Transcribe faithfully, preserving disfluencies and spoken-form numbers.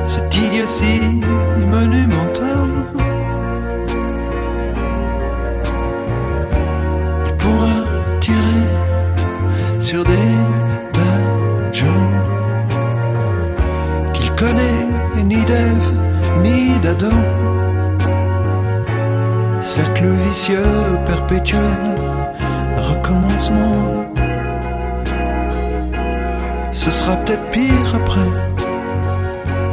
cette idiotie monumentale. Il pourra tirer sur des badges qu'il connaît ni d'Ève ni d'Adam. Cercle vicieux perpétuel, recommencement. Ce sera peut-être pire après.